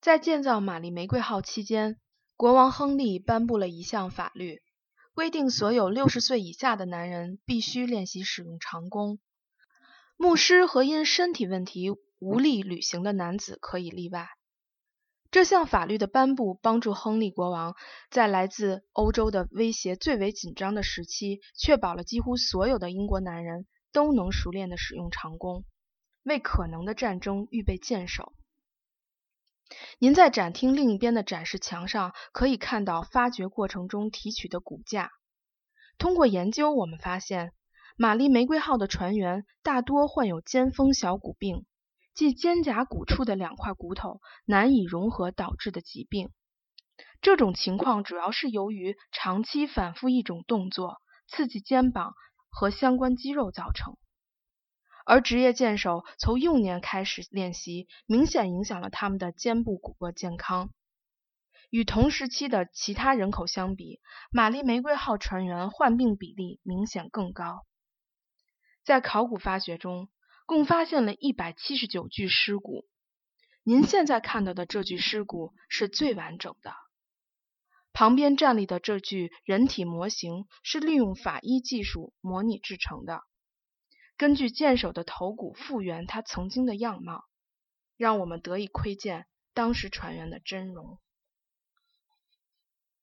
在建造玛丽玫瑰号期间，国王亨利颁布了一项法律，规定所有60岁以下的男人必须练习使用长弓。牧师和因身体问题无力履行的男子可以例外。这项法律的颁布帮助亨利国王在来自欧洲的威胁最为紧张的时期，确保了几乎所有的英国男人都能熟练地使用长弓，为可能的战争预备箭手。您在展厅另一边的展示墙上可以看到发掘过程中提取的骨架。通过研究，我们发现玛丽玫瑰号的船员大多患有尖峰小骨病，即肩胛骨处的2块骨头难以融合导致的疾病。这种情况主要是由于长期反复一种动作刺激肩膀和相关肌肉造成。而职业箭手从幼年开始练习，明显影响了他们的肩部骨骼健康。与同时期的其他人口相比，玛丽玫瑰号船员患病比例明显更高。在考古发掘中，共发现了179具尸骨。您现在看到的这具尸骨是最完整的。旁边站立的这具人体模型是利用法医技术模拟制成的。根据箭手的头骨复原他曾经的样貌，让我们得以窥见当时船员的真容。